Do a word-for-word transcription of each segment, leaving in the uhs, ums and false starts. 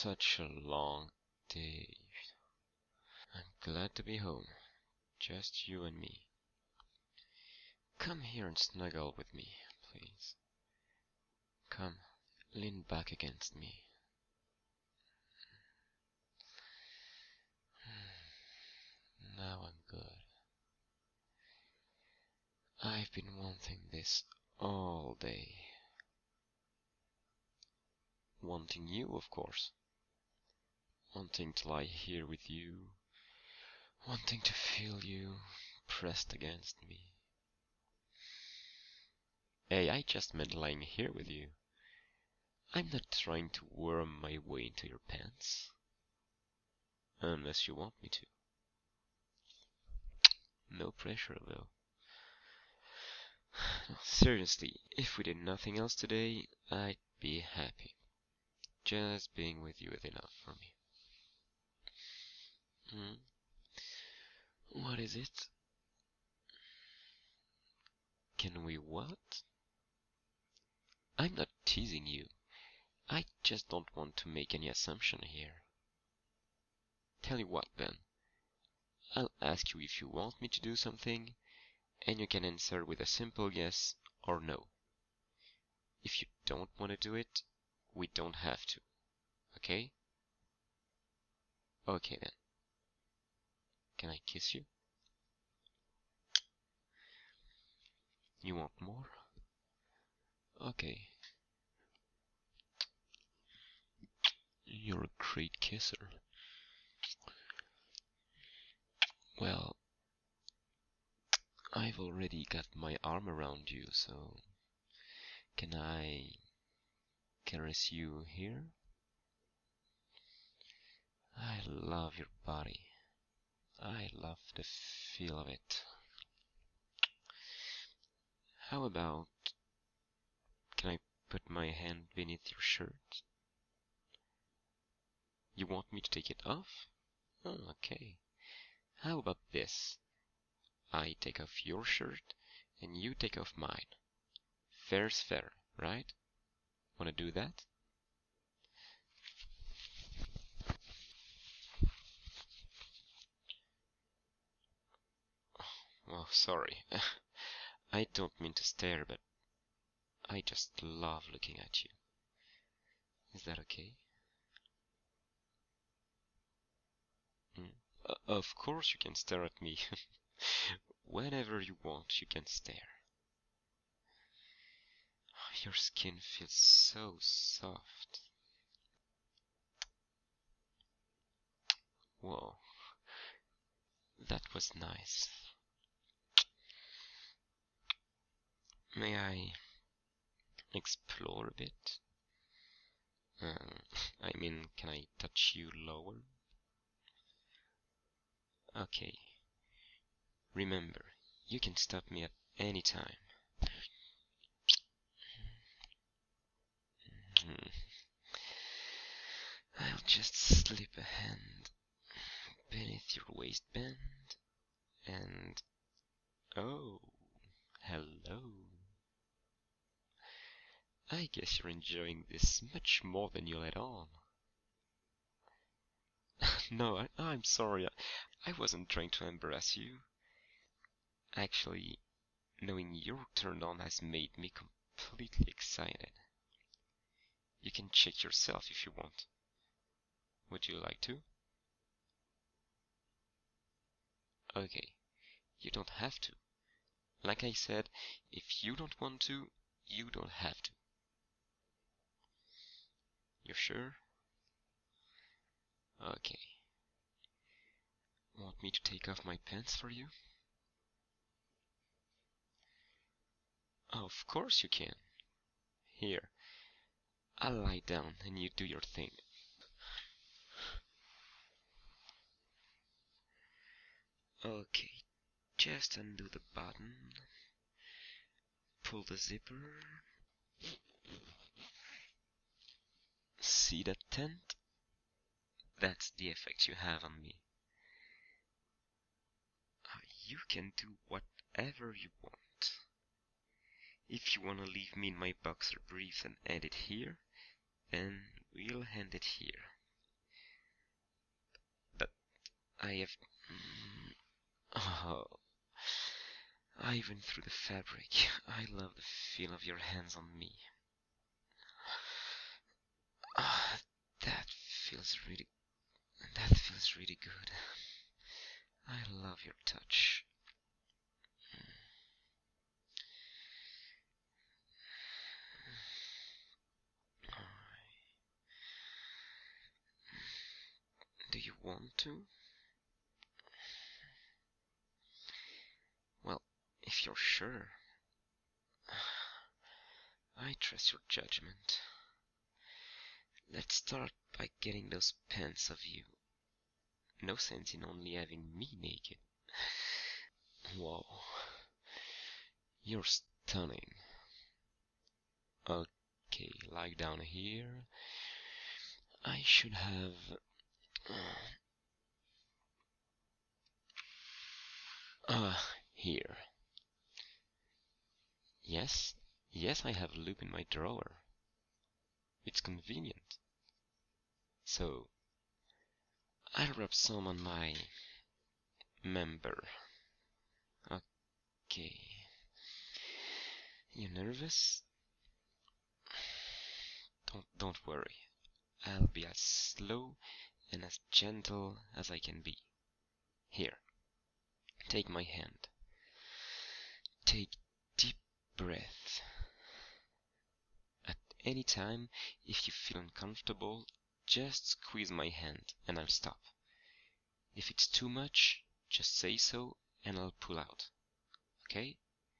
Such a long day. I'm glad to be home. Just you and me. Come here and snuggle with me, please. Come, lean back against me. Now I'm good. I've been wanting this all day. Wanting you, of course. Wanting to lie here with you. Wanting to feel you pressed against me. Hey, I just meant lying here with you. I'm not trying to worm my way into your pants. Unless you want me to. No pressure, though. Seriously, if we did nothing else today, I'd be happy. Just being with you is enough for me. Hmm? What is it? Can we what? I'm not teasing you. I just don't want to make any assumption here. Tell you what, then. I'll ask you if you want me to do something, and you can answer with a simple yes or no. If you don't want to do it, we don't have to. Okay? Okay then. Can I kiss you? You want more? Okay. You're a great kisser. Well, I've already got my arm around you, so can I caress you here? I love your body. I love the feel of it. How about, can I put my hand beneath your shirt? You want me to take it off? Oh, okay. How about this? I take off your shirt and you take off mine. Fair's fair, right? Wanna do that? Oh, sorry. I don't mean to stare, but I just love looking at you. Is that okay? Mm. Uh, of course you can stare at me. Whenever you want, you can stare. Your skin feels so soft. Whoa, that was nice. May I explore a bit? Um, I mean, can I touch you lower? Okay. Remember, you can stop me at any time. Hmm. I'll just slip a hand beneath your waistband and... Oh, hello. I guess you're enjoying this much more than you let on. No, I, I'm sorry. I, I wasn't trying to embarrass you. Actually, knowing you're turned on has made me completely excited. You can check yourself if you want. Would you like to? Okay, you don't have to. Like I said, if you don't want to, you don't have to. You sure? Okay. Want me to take off my pants for you? Of course you can. Here, I'll lie down and you do your thing. Okay, just undo the button. Pull the zipper. See that tent? That's the effect you have on me. You can do whatever you want. If you want to leave me in my boxer briefs and end it here, then we'll end it here. I have... Mm, oh, I went through the fabric. I love the feel of your hands on me. Ah, that feels really... That feels really good. I love your touch. Do you want to? Well, if you're sure. I trust your judgment. Let's start by getting those pants of you. No sense in only having me naked. Whoa. You're stunning. Okay, lie down here. I should have... Ah, uh, here. Yes, yes, I have a loop in my drawer. It's convenient. So, I'll rub some on my member. Okay. You nervous? Don't, don't worry. I'll be as slow and as gentle as I can be. Here, take my hand. Take deep breath. At any time, if you feel uncomfortable, just squeeze my hand and I'll stop. If it's too much, just say so and I'll pull out. Okay?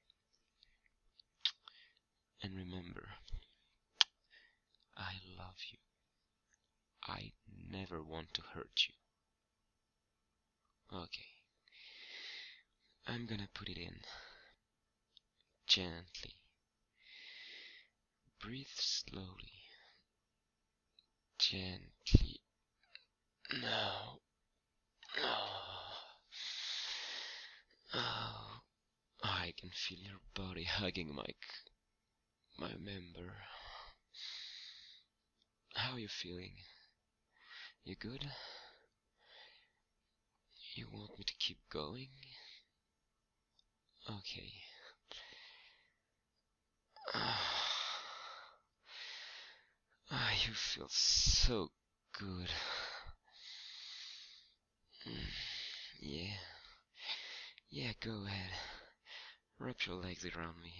And remember, I love you. I never want to hurt you. Okay. I'm gonna put it in. Gently. Breathe slowly. Gently. No. Oh. Oh. I can feel your body hugging my my member. How are you feeling? You good? You want me to keep going? Okay. Ah, you feel so good. Mm, yeah. Yeah, go ahead. Wrap your legs around me.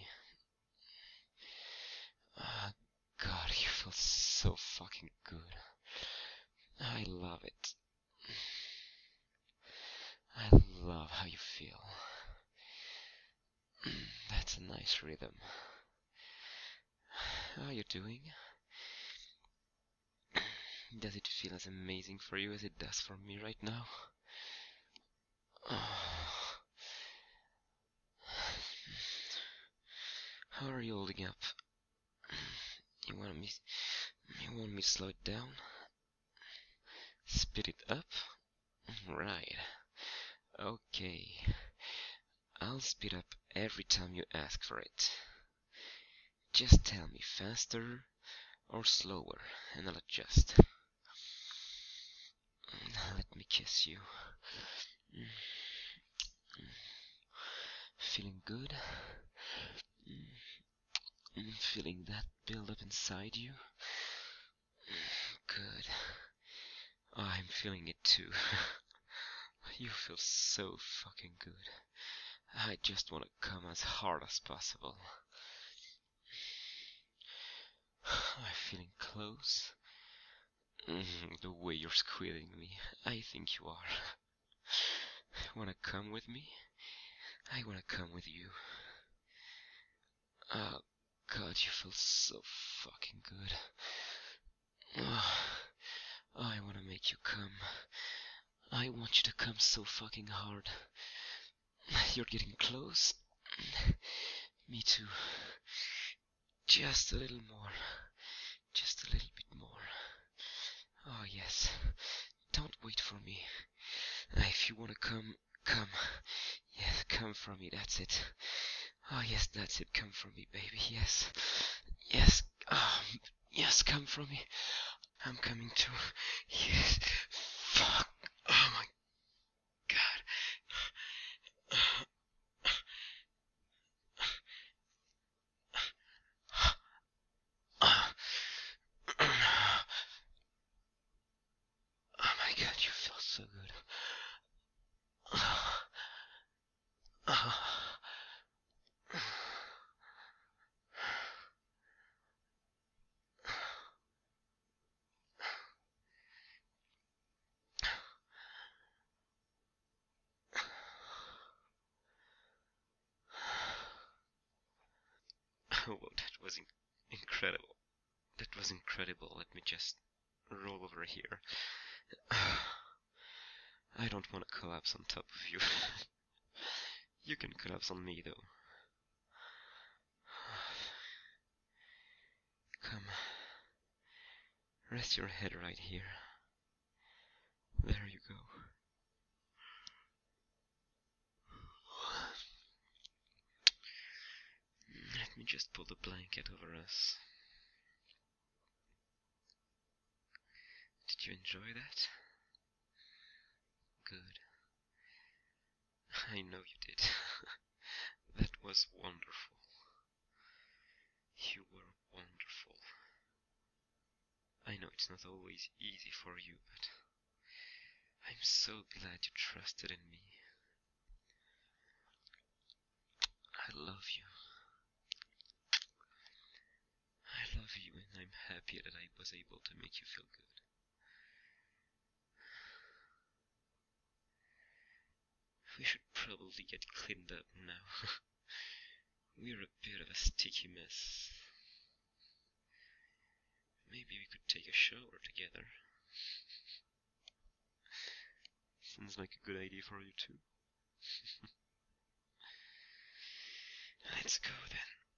Ah, God, you feel so fucking good. I love it. I love how you feel. That's a nice rhythm. How are you doing? Does it feel as amazing for you as it does for me right now? Oh. How are you holding up? You want me you want me to slow it down? Speed it up? Right. Okay. I'll speed up every time you ask for it. Just tell me faster or slower and I'll adjust. Let me kiss you. Feeling good? Feeling that build up inside you? Good. Oh, I'm feeling it too. You feel so fucking good. I just want to come as hard as possible. I'm feeling close. Mm, the way you're squeezing me, I think you are. Wanna come with me? I wanna come with you. Oh God, you feel so fucking good. Oh, I wanna make you come. I want you to come so fucking hard. You're getting close. Me too. Just a little more. Just a little bit more. Oh yes. Don't wait for me. If you wanna come, come. Yes, come for me, that's it. Oh yes, that's it, come for me, baby, yes. Yes, um, yes, come for me. I'm coming too. Yes. Fuck. Oh my so good. Oh, that was in incredible. That was incredible. Let me just roll over here. I don't want to collapse on top of you. You can collapse on me, though. Come. Rest your head right here. There you go. Let me just pull the blanket over us. Did you enjoy that? Good. I know you did. That was wonderful. You were wonderful. I know it's not always easy for you, but I'm so glad you trusted in me. I love you. I love you, and I'm happy that I was able to make you feel good. We should probably get cleaned up now. We're a bit of a sticky mess. Maybe we could take a shower together. Sounds like a good idea for you too. Let's go then.